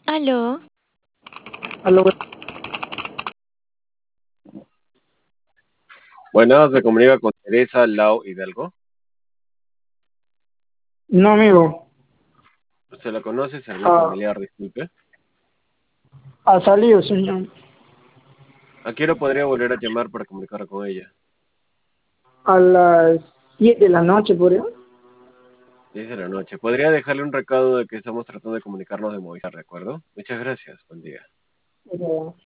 Aló, Aló, Bueno, se comunica con Teresa Lau Hidalgo. no amigo, ¿Usted la conoce? ¿Es algún ah, familiar? Disculpe. ha salido, señor. ¿A qué hora podría volver a llamar para comunicar con ella? A las 7 de la noche, ¿por ahí? 10 de la noche. ¿Podría dejarle un recado de que estamos tratando de comunicarnos de Movistar, de acuerdo? Muchas gracias. Buen día.